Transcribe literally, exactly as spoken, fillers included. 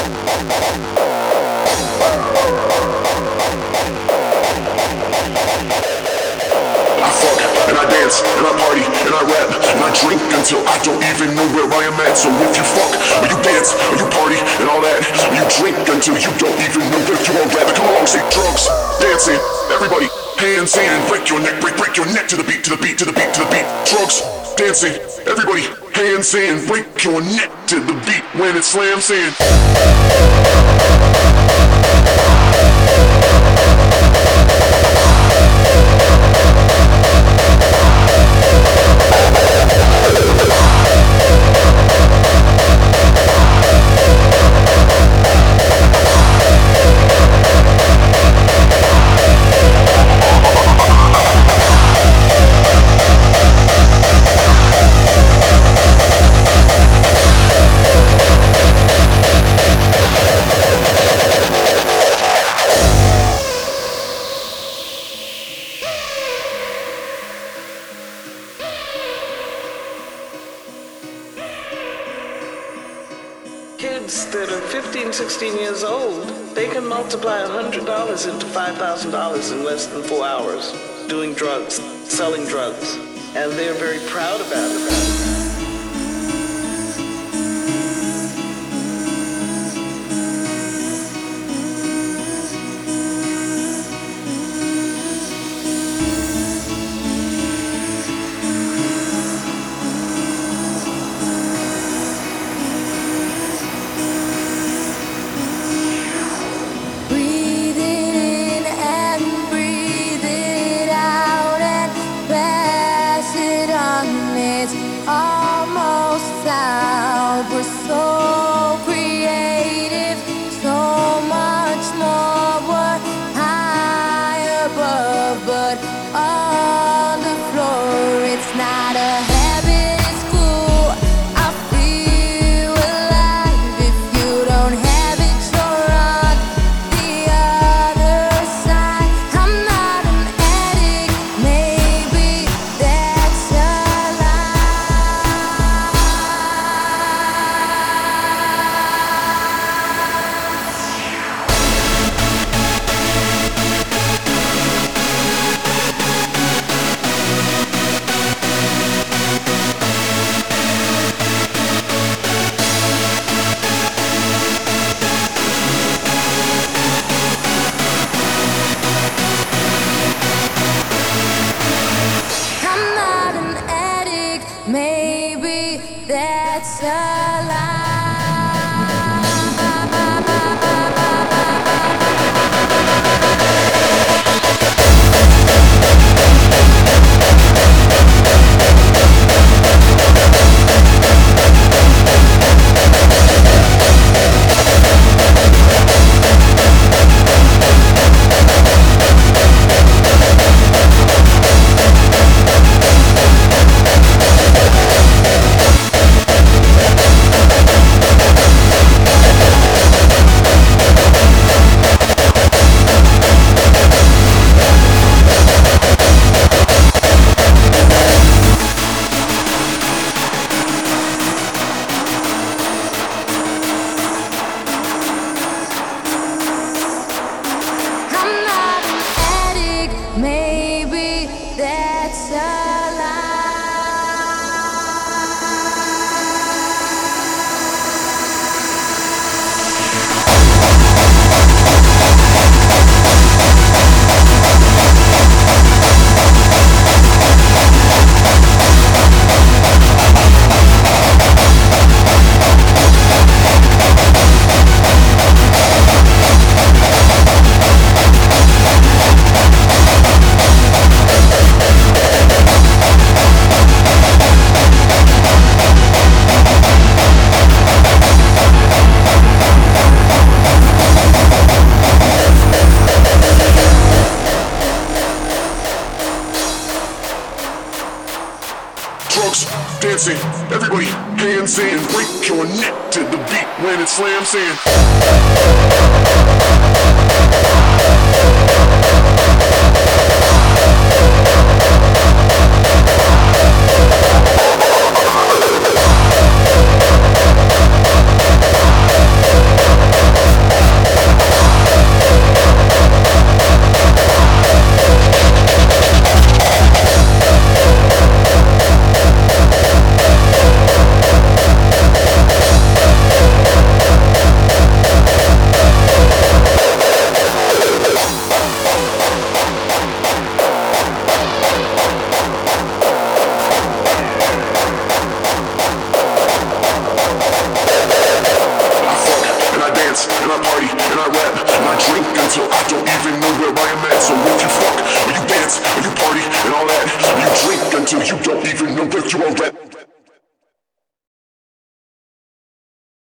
And I dance, and I party, and I rap, and I drink until I don't even know where I am at. So if you fuck, or you dance, or you party, and all that, or you drink until you don't even know where you are at. Come along, say drugs, dancing, everybody, hands in, break your neck, break, break your neck to the beat, to the beat, to the beat, to the beat. Drugs, dancing, everybody, hands in, break your neck to the beat when it slams in. Kids that are fifteen, sixteen years old, they can multiply one hundred dollars into five thousand dollars in less than four hours doing drugs, selling drugs, and they're very proud about it. Dancing, everybody, hands in, break your neck to the beat when it slams in. and I party, and I rap, and I drink until I don't even know where I am at. So if you fuck, or you dance, or you party, and all that, you drink until you don't even know where you are at.